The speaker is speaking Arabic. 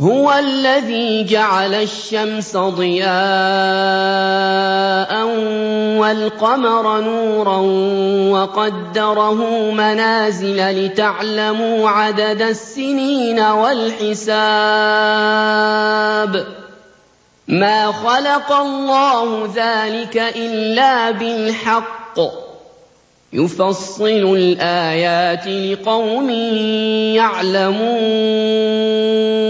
هُوَ الَّذِي جَعَلَ الشَّمْسَ ضِيَاءً وَالْقَمَرَ نُورًا وَقَدَّرَهُ مَنَازِلَ لِتَعْلَمُوا عَدَدَ السِّنِينَ وَالْحِسَابَ ۚ مَا خَلَقَ اللَّهُ ذَٰلِكَ إِلَّا بِالْحَقِّ ۚ يُفَصِّلُ الْآيَاتِ لِقَوْمٍ يَعْلَمُونَ